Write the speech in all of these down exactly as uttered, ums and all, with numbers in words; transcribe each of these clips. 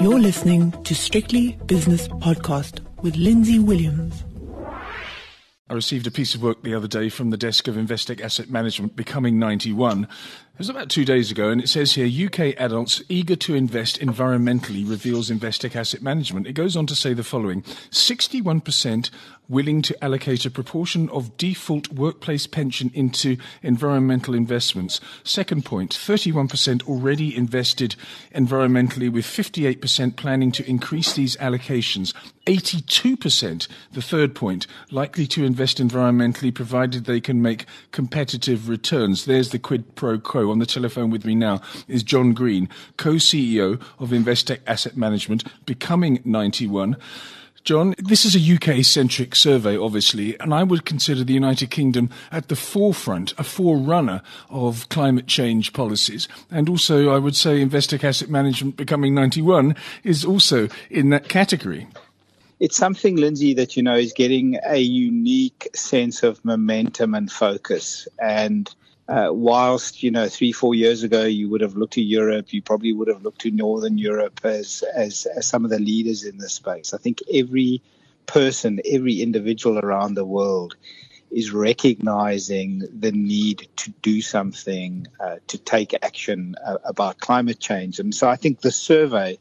You're listening to Strictly Business Podcast with Lindsay Williams. I received a piece of work the other day from the desk of Investec Asset Management, Becoming ninety-one. It was about two days ago, and it says here, U K adults eager to invest environmentally, reveals Investec Asset Management. It goes on to say the following: sixty-one percent willing to allocate a proportion of default workplace pension into environmental investments. Second point, thirty-one percent already invested environmentally, with fifty-eight percent planning to increase these allocations. eighty-two percent, the third point, likely to invest environmentally provided they can make competitive returns. There's the quid pro quo. On the telephone with me now is John Green, co-C E O of Investec Asset Management, Becoming ninety-one. John, this is a U K-centric survey, obviously, and I would consider the United Kingdom at the forefront, a forerunner of climate change policies. And also, I would say Investec Asset Management, Becoming ninety-one, is also in that category. It's something, Lindsay, that, you know, is getting a unique sense of momentum and focus. And uh, whilst, you know, three, four years ago, you would have looked to Europe, you probably would have looked to Northern Europe as, as, as some of the leaders in this space. I think every person, every individual around the world is recognizing the need to do something, uh, to take action uh, about climate change. And so I think the survey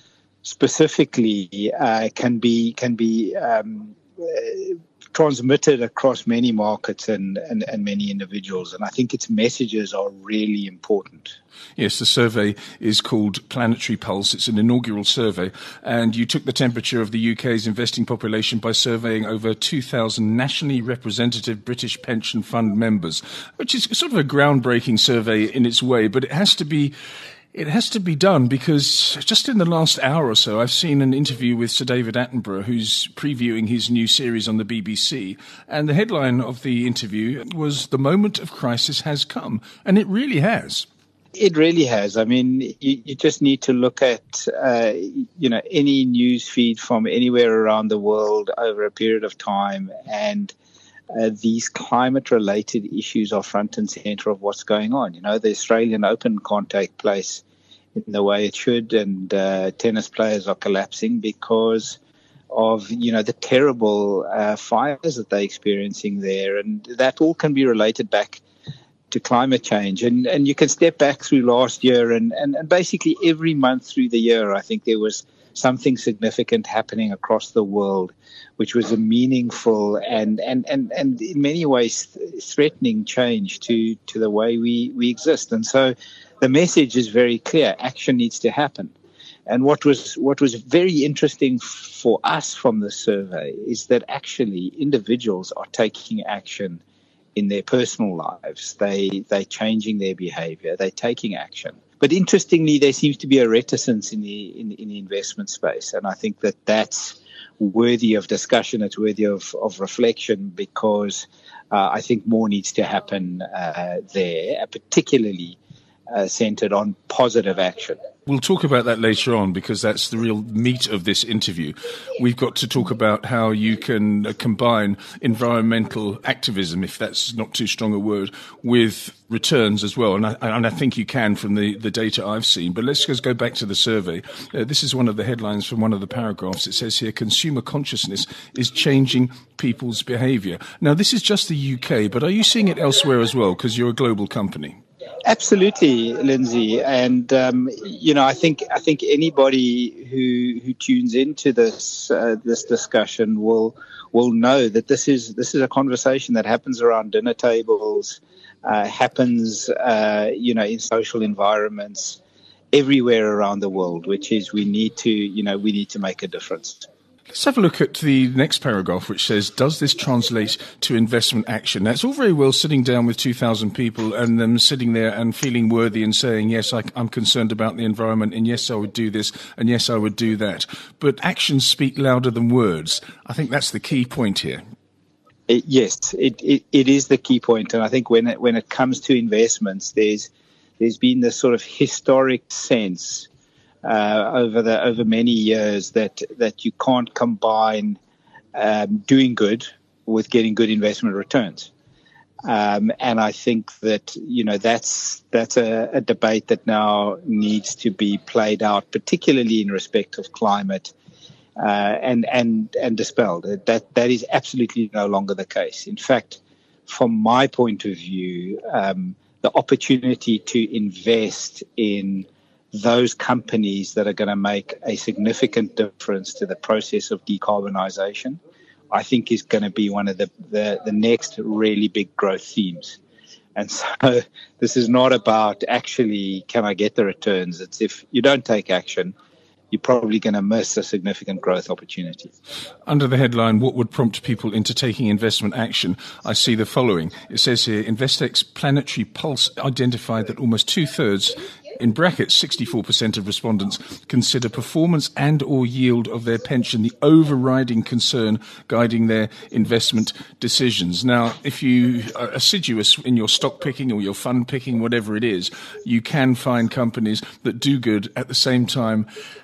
specifically uh, can be can be um, uh, transmitted across many markets and, and, and many individuals. And I think its messages are really important. Yes, the survey is called Planetary Pulse. It's an inaugural survey, and you took the temperature of the U K's investing population by surveying over two thousand nationally representative British pension fund members, which is sort of a groundbreaking survey in its way, but it has to be It has to be done because just in the last hour or so, I've seen an interview with Sir David Attenborough, who's previewing his new series on the B B C. And the headline of the interview was, "The moment of crisis has come." And it really has. It really has. I mean, you, you just need to look at, uh, you know, any news feed from anywhere around the world over a period of time, and Uh, these climate-related issues are front and center of what's going on. You know, the Australian Open can't take place in the way it should, and uh, tennis players are collapsing because of, you know, the terrible uh, fires that they're experiencing there. And that all can be related back to climate change. And and you can step back through last year, and, and, and basically every month through the year, I think there was something significant happening across the world, which was a meaningful and, and, and, and in many ways threatening change to, to the way we, we exist. And so the message is very clear. Action needs to happen. And what was what was very interesting for us from the survey is that actually individuals are taking action in their personal lives. They, they're changing their behavior. They're taking action. But interestingly, there seems to be a reticence in the in, in the investment space. And I think that that's worthy of discussion. It's worthy of, of reflection, because uh, I think more needs to happen uh, there, particularly uh, centered on positive action. We'll talk about that later on, because that's the real meat of this interview. We've got to talk about how you can uh, combine environmental activism, if that's not too strong a word, with returns as well. And I, and I think you can from the, the data I've seen. But let's just go back to the survey. Uh, this is one of the headlines from one of the paragraphs. It says here, consumer consciousness is changing people's behavior. Now, this is just the U K, but are you seeing it elsewhere as well? Because you're a global company. Absolutely, Lindsay, and um, you know, I think I think anybody who who tunes into this uh, this discussion will will know that this is this is a conversation that happens around dinner tables, uh, happens uh, you know in social environments everywhere around the world, which is we need to you know we need to make a difference. Let's have a look at the next paragraph, which says, does this translate to investment action? Now, it's all very well sitting down with two thousand people and them sitting there and feeling worthy and saying, yes, I, I'm concerned about the environment, and yes, I would do this, and yes, I would do that. But actions speak louder than words. I think that's the key point here. It, yes, it, it, it is the key point. And I think when it, when it comes to investments, there's there's been this sort of historic sense Uh, over the over many years that that you can't combine um, doing good with getting good investment returns, Um, and I think that, you know, that's that's a, a debate that now needs to be played out, particularly in respect of climate, uh, and and and dispelled. That that is absolutely no longer the case. In fact, from my point of view, um, the opportunity to invest in those companies that are going to make a significant difference to the process of decarbonization, I think is going to be one of the, the, the next really big growth themes. And so this is not about actually, can I get the returns? It's if you don't take action, you're probably going to miss a significant growth opportunity. Under the headline, what would prompt people into taking investment action? I see the following. It says here, Investec's Planetary Pulse identified that almost two-thirds, in brackets, sixty-four percent of respondents consider performance and or yield of their pension the overriding concern guiding their investment decisions. Now, if you are assiduous in your stock picking or your fund picking, whatever it is, you can find companies that do good at the same time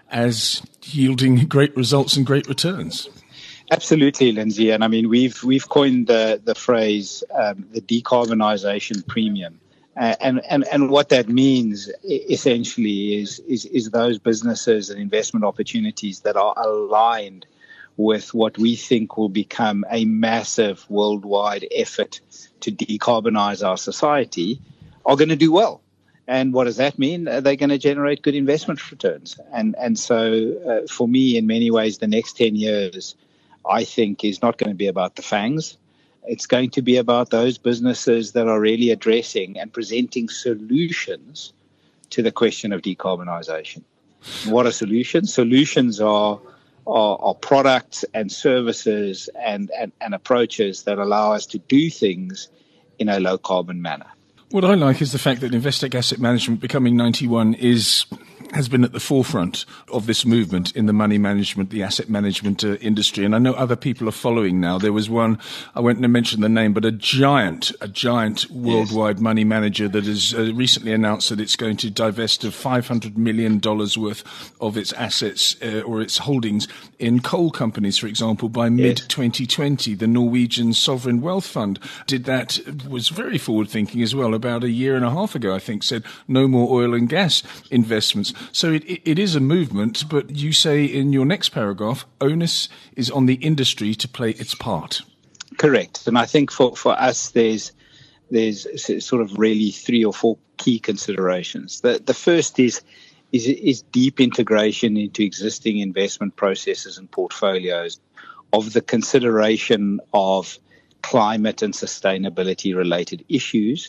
as yielding great results and great returns. Absolutely, Lindsay. And I mean, we've we've coined the, the phrase um, the decarbonization premium. Uh, and, and, and what that means essentially is, is, is those businesses and investment opportunities that are aligned with what we think will become a massive worldwide effort to decarbonize our society are going to do well. And what does that mean? They're going to generate good investment returns. And, and so uh, for me, in many ways, the next ten years, I think, is not going to be about the FANGs. It's going to be about those businesses that are really addressing and presenting solutions to the question of decarbonization. What are solutions? Solutions are are, are products and services and, and, and approaches that allow us to do things in a low carbon manner. What I like is the fact that Investec Asset Management, becoming ninety-one, is has been at the forefront of this movement in the money management, the asset management uh, industry. And I know other people are following now. There was one, I won't mention the name, but a giant, a giant worldwide yes. money manager that has uh, recently announced that it's going to divest of five hundred million dollars worth of its assets uh, or its holdings in coal companies, for example, by mid twenty twenty. The Norwegian Sovereign Wealth Fund did that, was very forward thinking as well. About a year and a half ago, I think, said no more oil and gas investments. So it, it is a movement, but you say in your next paragraph, onus is on the industry to play its part. Correct. And I think for, for us, there's there's sort of really three or four key considerations. The, the first is, is, is deep integration into existing investment processes and portfolios of the consideration of climate and sustainability related issues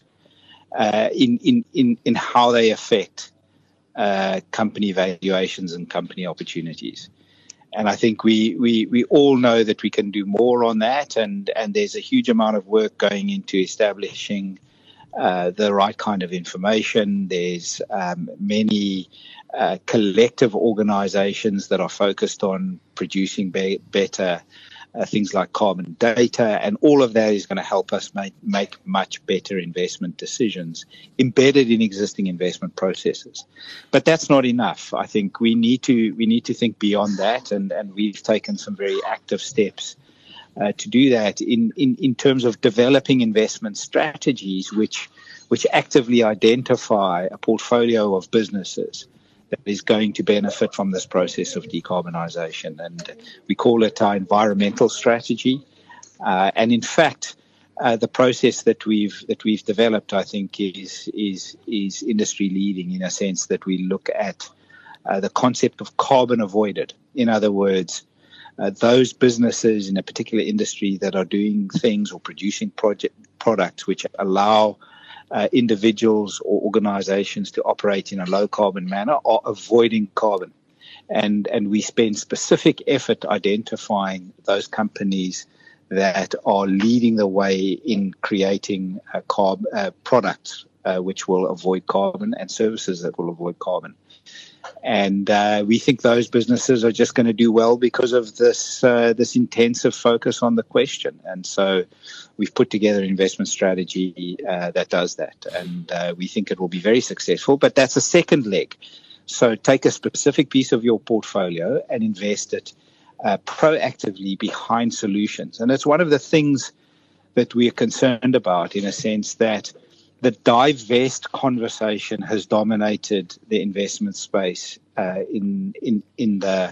uh, in, in, in, in how they affect Uh, company valuations and company opportunities. And I think we, we, we all know that we can do more on that, and, and there's a huge amount of work going into establishing uh, the right kind of information. There's um, many uh, collective organizations that are focused on producing be- better Uh, things like carbon data, and all of that is going to help us make, make much better investment decisions embedded in existing investment processes. But that's not enough. I think we need to we need to think beyond that, and, and we've taken some very active steps uh, to do that in, in, in terms of developing investment strategies which which actively identify a portfolio of businesses that is going to benefit from this process of decarbonization. And we call it our environmental strategy. Uh, and in fact, uh, the process that we've that we've developed, I think, is is is industry leading in a sense that we look at uh, the concept of carbon avoided. In other words, uh, those businesses in a particular industry that are doing things or producing project products which allow Uh, individuals or organizations to operate in a low carbon manner are avoiding carbon. And, and we spend specific effort identifying those companies that are leading the way in creating uh, carb, uh, products uh, which will avoid carbon and services that will avoid carbon. And uh, we think those businesses are just going to do well because of this uh, this intensive focus on the question. And so we've put together an investment strategy uh, that does that. And uh, we think it will be very successful. But that's a second leg. So take a specific piece of your portfolio and invest it uh, proactively behind solutions. And it's one of the things that we are concerned about, in a sense that the divest conversation has dominated the investment space uh, in in in the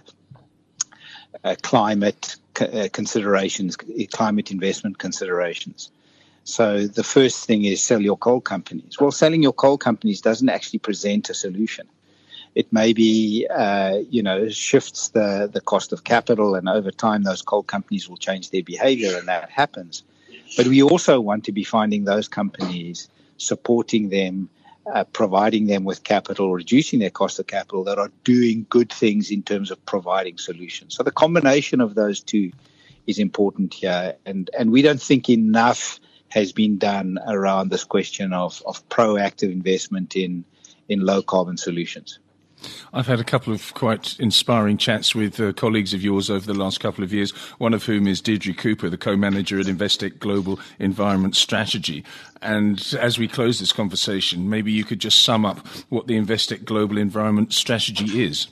uh, climate uh, considerations, climate investment considerations. So the first thing is sell your coal companies. Well, selling your coal companies doesn't actually present a solution. It maybe, uh, you know, shifts the, the cost of capital, and over time those coal companies will change their behavior, and that happens. But we also want to be finding those companies, supporting them, uh, providing them with capital, reducing their cost of capital, that are doing good things in terms of providing solutions. So the combination of those two is important here. And, and we don't think enough has been done around this question of, of proactive investment in, in low carbon solutions. I've had a couple of quite inspiring chats with uh, colleagues of yours over the last couple of years, one of whom is Deirdre Cooper, the co-manager at Investec Global Environment Strategy. And as we close this conversation, maybe you could just sum up what the Investec Global Environment Strategy is.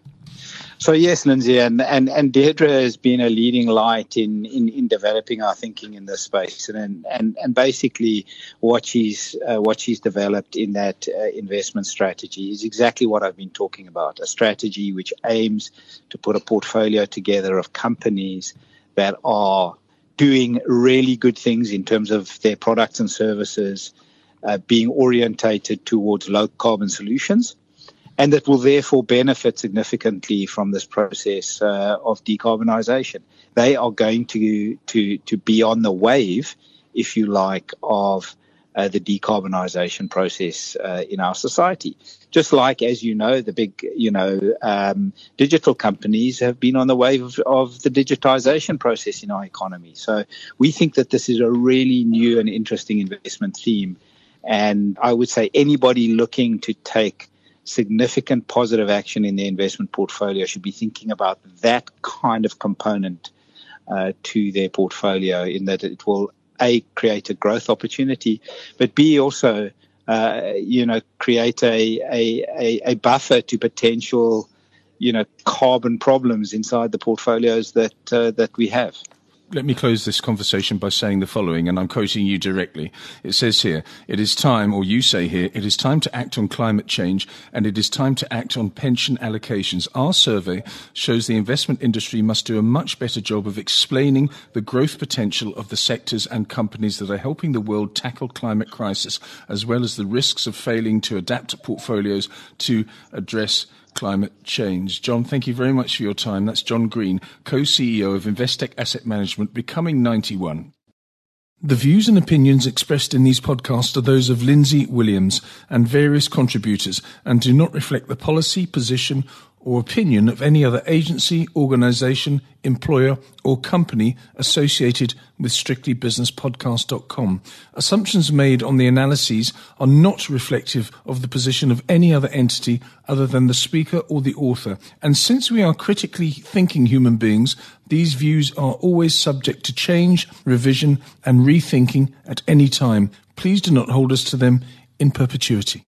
So yes, Lindsay, and, and, and Deirdre has been a leading light in, in, in developing our thinking in this space, and and and basically what she's uh, what she's developed in that uh, investment strategy is exactly what I've been talking about: a strategy which aims to put a portfolio together of companies that are doing really good things in terms of their products and services, uh, being orientated towards low carbon solutions, and that will therefore benefit significantly from this process uh, of decarbonisation. They are going to, to, to be on the wave, if you like, of uh, the decarbonisation process uh, in our society. Just like, as you know, the big, you know, um, digital companies have been on the wave of, of the digitisation process in our economy. So we think that this is a really new and interesting investment theme. And I would say anybody looking to take significant positive action in their investment portfolio should be thinking about that kind of component uh, to their portfolio, in that it will, A, create a growth opportunity, but B, also, uh, you know, create a, a, a buffer to potential, you know, carbon problems inside the portfolios that uh, that we have. Let me close this conversation by saying the following, and I'm quoting you directly. It says here, it is time, or you say here, it is time to act on climate change, and it is time to act on pension allocations. Our survey shows the investment industry must do a much better job of explaining the growth potential of the sectors and companies that are helping the world tackle climate crisis, as well as the risks of failing to adapt portfolios to address climate change. John, thank you very much for your time. That's John Green, co-C E O of Investec Asset Management, becoming ninety-one. The views and opinions expressed in these podcasts are those of Lindsay Williams and various contributors, and do not reflect the policy, position, or opinion of any other agency, organisation, employer, or company associated with strictly business podcast dot com. Assumptions made on the analyses are not reflective of the position of any other entity other than the speaker or the author. And since we are critically thinking human beings, these views are always subject to change, revision, and rethinking at any time. Please do not hold us to them in perpetuity.